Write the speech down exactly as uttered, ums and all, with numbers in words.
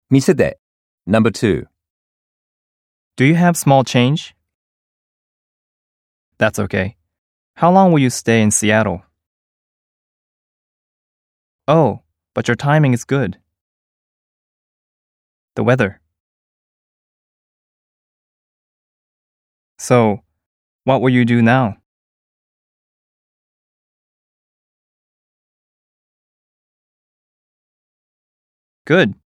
店で Number two. Do you have small change? That's okay. How long will you stay in Seattle? Oh, but your timing is good. The weather. So, what will you do now? Good.